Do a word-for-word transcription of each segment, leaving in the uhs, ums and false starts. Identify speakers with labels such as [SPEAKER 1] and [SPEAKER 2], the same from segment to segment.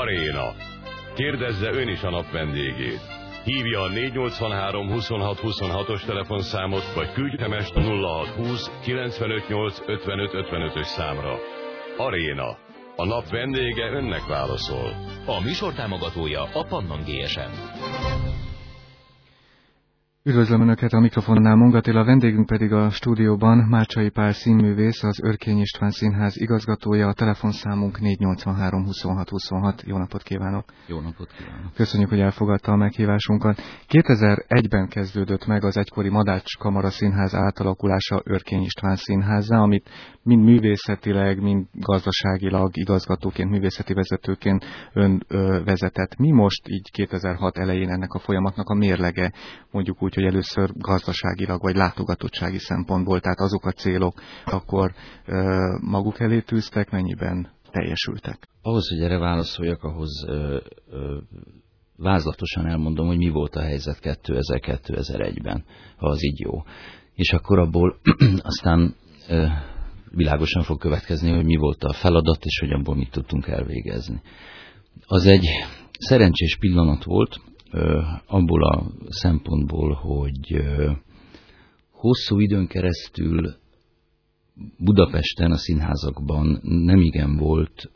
[SPEAKER 1] Aréna. Kérdezze ön is a nap vendégét. Hívja a négy nyolc három huszonhat huszonhatos telefonszámot, vagy küldj es em es-t a nulla hat húsz kilencvenöt nyolc ötvenöt ötvenötös számra. Aréna. A nap vendége önnek válaszol.
[SPEAKER 2] A műsor támogatója a Pannon gé es em.
[SPEAKER 3] Üdvözlöm Önöket, a mikrofonnál Monk Attila, a vendégünk pedig a stúdióban Márcsai Pál színművész, az Örkény István Színház igazgatója, a telefonszámunk négy nyolc három huszonhat huszonhat. Jó napot kívánok!
[SPEAKER 4] Jó napot kívánok!
[SPEAKER 3] Köszönjük, hogy elfogadta a meghívásunkat. kétezer-egyben kezdődött meg az egykori Madács Kamara Színház átalakulása Örkény István Színházzá, amit mind művészetileg, mind gazdaságilag, igazgatóként, művészeti vezetőként ön ö, vezetett. Mi most így kétezer-hat elején ennek a folyamatnak a mérlege, mondjuk úgy, hogy először gazdaságilag vagy látogatottsági szempontból, tehát azok a célok akkor ö, maguk elé tűztek, mennyiben teljesültek?
[SPEAKER 4] Ahhoz, hogy erre válaszoljak, ahhoz ö, ö, vázlatosan elmondom, hogy mi volt a helyzet kétezer-kettő-kétezer-egyben, ha az így jó. És akkor abból aztán ö, világosan fog következni, hogy mi volt a feladat, és hogy abból mit tudtunk elvégezni. Az egy szerencsés pillanat volt, abból a szempontból, hogy hosszú időn keresztül Budapesten a színházakban nemigen volt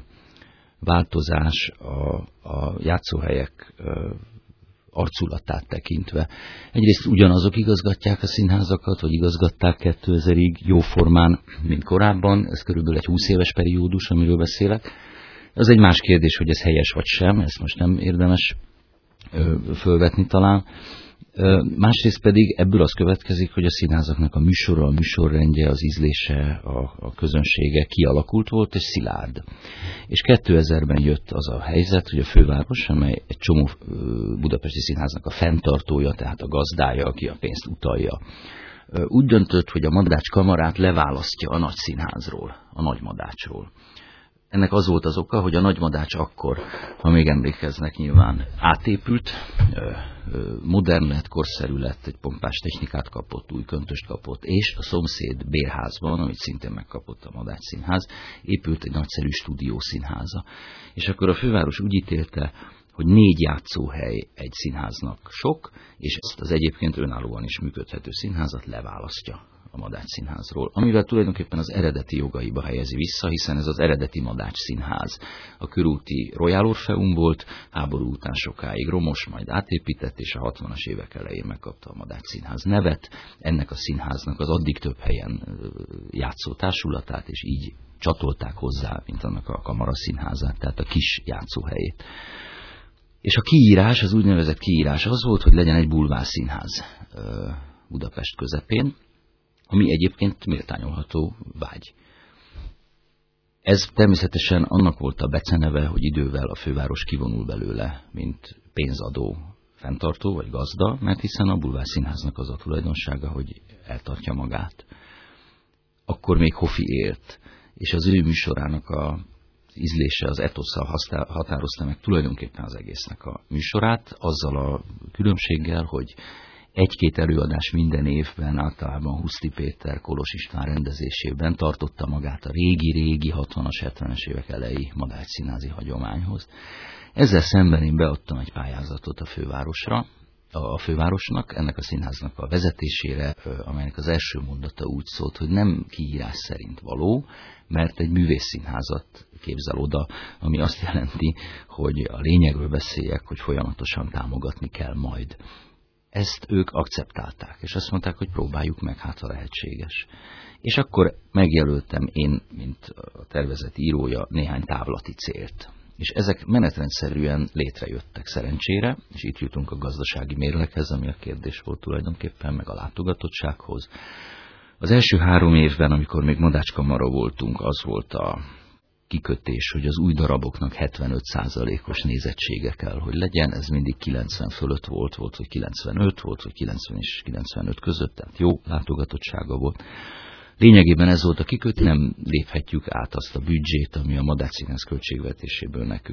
[SPEAKER 4] változás a, a játszóhelyek arculatát tekintve. Egyrészt ugyanazok igazgatják a színházakat, vagy igazgatták kétezrig jóformán, mint korábban, ez körülbelül egy húsz éves periódus, amiről beszélek. Az egy más kérdés, hogy ez helyes vagy sem, ezt most nem érdemes fölvetni talán. Másrészt pedig ebből az következik, hogy a színházaknak a műsora, a műsorrendje, az ízlése, a, a közönsége kialakult volt és szilárd. És kétezerben jött az a helyzet, hogy a főváros, amely egy csomó budapesti színháznak a fenntartója, tehát a gazdája, aki a pénzt utalja, úgy döntött, hogy a Madács Kamarát leválasztja a nagy színházról, a Nagy Madácsról. Ennek az volt az oka, hogy a Nagy Madács akkor, ha még emlékeznek nyilván, átépült, modern lett, korszerű lett, egy pompás technikát kapott, új köntöst kapott, és a szomszéd bérházban, amit szintén megkapott a Madács Színház, épült egy nagyszerű stúdiószínháza. És akkor a főváros úgy ítélte, hogy négy játszóhely egy színháznak sok, és ezt az egyébként önállóan is működhető színházat leválasztja a Madács Színházról, amivel tulajdonképpen az eredeti jogaiba helyezi vissza, hiszen ez az eredeti Madács Színház. A körúti Royal Orpheum volt, háború után sokáig romos, majd átépített, és a hatvanas évek elején megkapta a Madács Színház nevet. Ennek a színháznak az addig több helyen játszó társulatát, és így csatolták hozzá, mint annak a Kamara Színházát, tehát a kis játszóhelyét. És a kiírás, az úgynevezett kiírás az volt, hogy legyen egy bulvárszínház Budapest közepén, ami egyébként méltányolható vágy. Ez természetesen annak volt a beceneve, hogy idővel a főváros kivonul belőle, mint pénzadó fenntartó vagy gazda, mert hiszen a bulvárszínháznak az a tulajdonsága, hogy eltartja magát. Akkor még Hofi élt, és az ő műsorának a ízlése, az etosszal határozta meg tulajdonképpen az egésznek a műsorát, azzal a különbséggel, hogy egy-két előadás minden évben, általában Huszti Péter, Kolos István rendezésében tartotta magát a régi-régi hatvanas, hetvenes évek elejé Madács színházi hagyományhoz. Ezzel szemben én beadtam egy pályázatot a fővárosra, a fővárosnak, ennek a színháznak a vezetésére, amelynek az első mondata úgy szólt, hogy nem kiírás szerint való, mert egy művészszínházat képzel oda, ami azt jelenti, hogy a lényegről beszéljek, hogy folyamatosan támogatni kell majd. Ezt ők akceptálták, és azt mondták, hogy próbáljuk meg, hát ha lehetséges. És akkor megjelöltem én, mint a tervezet írója, néhány távlati célt. És ezek menetrendszerűen létrejöttek szerencsére, és itt jutunk a gazdasági mérleghez, ami a kérdés volt tulajdonképpen, meg a látogatottsághoz. Az első három évben, amikor még Madács Kamara voltunk, az volt a kikötés, hogy az új daraboknak hetvenöt százalékos nézettsége kell, hogy legyen, ez mindig kilencven fölött volt, volt, hogy kilencvenöt, volt, hogy kilencven és kilencvenöt között, tehát jó látogatottsága volt. Lényegében ez volt a kikötés, nem léphetjük át azt a büdzsét, ami a Madács Színház költségvetéséből nekünk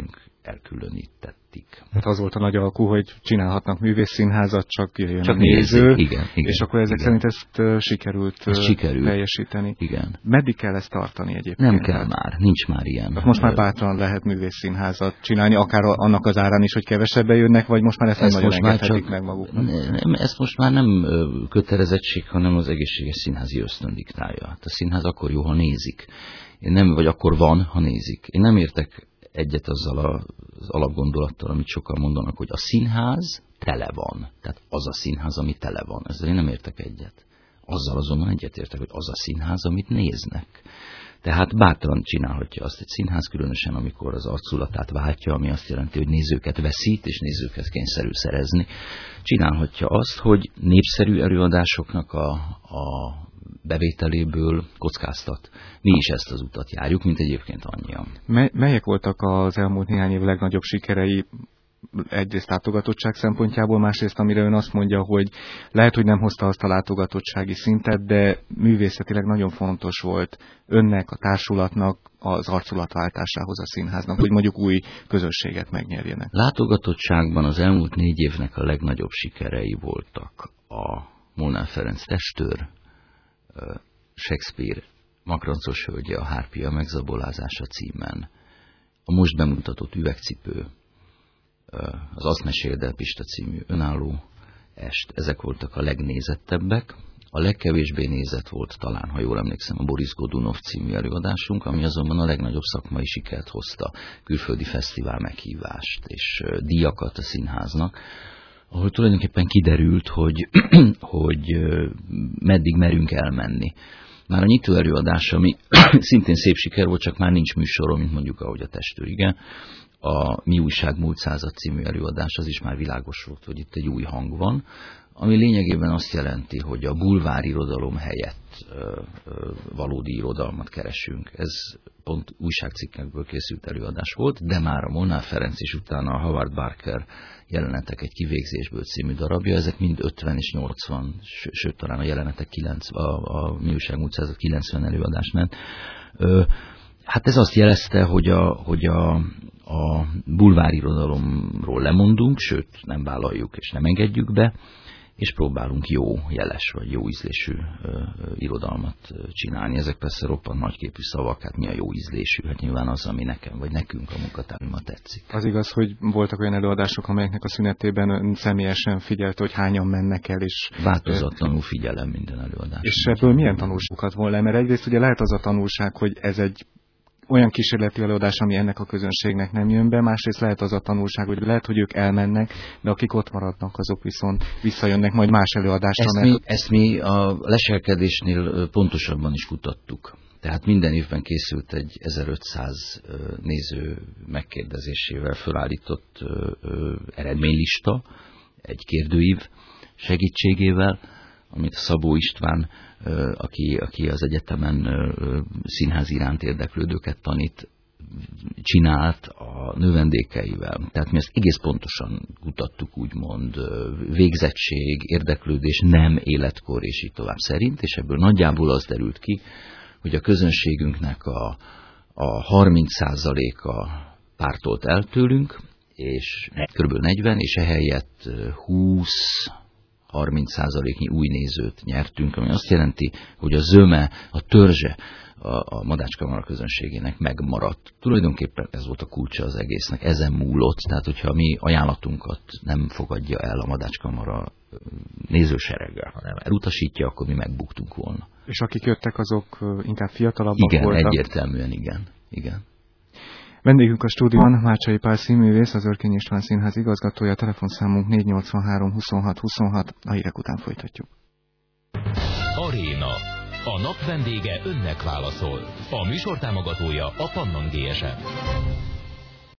[SPEAKER 4] elkülönítették.
[SPEAKER 3] Tehát az volt a nagy alkú, hogy csinálhatnak művészszínházat, csak jöjjön
[SPEAKER 4] csak
[SPEAKER 3] a néző,
[SPEAKER 4] nézzük, igen, igen,
[SPEAKER 3] és akkor ezek
[SPEAKER 4] igen.
[SPEAKER 3] szerint ezt uh, sikerült,
[SPEAKER 4] ezt
[SPEAKER 3] uh,
[SPEAKER 4] sikerült
[SPEAKER 3] teljesíteni.
[SPEAKER 4] Igen.
[SPEAKER 3] Meddig kell ezt tartani egyébként?
[SPEAKER 4] Nem kell már, nincs már ilyen.
[SPEAKER 3] Most már bátran lehet művészszínházat csinálni, akár annak az árán is, hogy kevesebben jönnek, vagy most már ezt, ezt nem nagyon engedhetik meg maguknak?
[SPEAKER 4] Nem, ezt most már nem kötelezettség, hanem az egészséges színházi ösztön diktálja. Hát a színház akkor jó, ha nézik. Én nem, vagy akkor van, ha nézik. Én nem értek egyet azzal az alapgondolattal, amit sokan mondanak, hogy a színház tele van. Tehát az a színház, ami tele van. Ezzel én nem értek egyet. Azzal azonban egyetértek, hogy az a színház, amit néznek. Tehát bátran csinálhatja azt egy színház, különösen amikor az arculatát váltja, ami azt jelenti, hogy nézőket veszít, és nézőket kényszerül szerezni. Csinálhatja azt, hogy népszerű előadásoknak a, a bevételéből kockáztat. Mi is ezt az utat járjuk, mint egyébként annyian.
[SPEAKER 3] Mely, melyek voltak az elmúlt néhány év legnagyobb sikerei, egyrészt látogatottság szempontjából, másrészt amire ön azt mondja, hogy lehet, hogy nem hozta azt a látogatottsági szintet, de művészetileg nagyon fontos volt önnek, a társulatnak az arculatváltásához a színháznak, hogy mondjuk új közösséget megnyerjenek.
[SPEAKER 4] Látogatottságban az elmúlt négy évnek a legnagyobb sikerei voltak a Molnár Ferenc testőr, Shakespeare Makrancos hölgye, a Hárpia megzabolázása címen, a most bemutatott Üvegcipő, az Azt meséld el Pista című önálló est, ezek voltak a legnézettebbek. A legkevésbé nézett volt talán, ha jól emlékszem, a Boris Godunov című előadásunk, ami azonban a legnagyobb szakmai sikert hozta, külföldi fesztivál meghívást és díjakat a színháznak, ahol tulajdonképpen kiderült, hogy, hogy meddig merünk elmenni. Már a nyitó előadás, ami szintén szép siker volt, csak már nincs műsorom, mint mondjuk ahogy a testőr, igen. A Mi újság múlt század című előadás, az is már világos volt, hogy itt egy új hang van, ami lényegében azt jelenti, hogy a bulvár irodalom helyett ö, ö, valódi irodalmat keresünk. Ez pont újságcikkekből készült előadás volt, de már a Molnár Ferenc és utána a Howard Barker jelenetek egy kivégzésből című darabja, ezek mind ötven és nyolcvan, sőt talán a jelenetek kilencven, a, a Mi újság múlt század kilencven előadás ment. Ö, Hát ez azt jelezte, hogy a, hogy a, a bulvárirodalomról lemondunk, sőt nem vállaljuk és nem engedjük be, és próbálunk jó jeles vagy jó ízlésű ö, ö, irodalmat csinálni. Ezek persze roppant nagyképű szavak, hát mi a jó ízlésű? Hát nyilván az, ami nekem vagy nekünk a munkatársamnak tetszik.
[SPEAKER 3] Az igaz, hogy voltak olyan előadások, amelyeknek a szünetében ön személyesen figyelte, hogy hányan mennek el, és...
[SPEAKER 4] Változatlanul figyelem minden előadást.
[SPEAKER 3] És ebből milyen tanulságokat volna? Mert egyrészt ugye lehet az a tanulság, hogy ez egy olyan kísérleti előadás, ami ennek a közönségnek nem jön be, másrészt lehet az a tanulság, hogy lehet, hogy ők elmennek, de akik ott maradnak, azok viszont visszajönnek majd más előadásra.
[SPEAKER 4] Ezt,
[SPEAKER 3] mert...
[SPEAKER 4] mi, ezt mi a leselkedésnél pontosabban is kutattuk. Tehát minden évben készült egy ezerötszáz néző megkérdezésével felállított eredménylista, egy kérdőív segítségével, amit Szabó István, aki, aki az egyetemen színház iránt érdeklődőket tanít, csinált a növendékeivel. Tehát mi ezt egész pontosan kutattuk, úgymond végzettség, érdeklődés, nem életkor és így tovább szerint, és ebből nagyjából az derült ki, hogy a közönségünknek a, a harminc százaléka pártolt el tőlünk, és kb. negyven, és ehelyett húsz harminc százaléknyi új nézőt nyertünk, ami azt jelenti, hogy a zöme, a törzse a, a Madách Kamara közönségének megmaradt. Tulajdonképpen ez volt a kulcsa az egésznek, ezen múlott, tehát hogyha mi ajánlatunkat nem fogadja el a Madách Kamara nézősereggel, hanem elutasítja, akkor mi megbuktunk volna.
[SPEAKER 3] És akik jöttek, azok inkább fiatalabbak
[SPEAKER 4] igen,
[SPEAKER 3] voltak?
[SPEAKER 4] Igen, egyértelműen igen. igen.
[SPEAKER 3] Vendégünk a stúdióban Mácsai Pál színművész, az Örkény István Színház igazgatója, telefonszámunk négy nyolcvanhárom huszonhat huszonhat, a hírek után folytatjuk.
[SPEAKER 2] Aréna. A nap vendége önnek válaszol. A műsor támogatója a Pannon gé es em.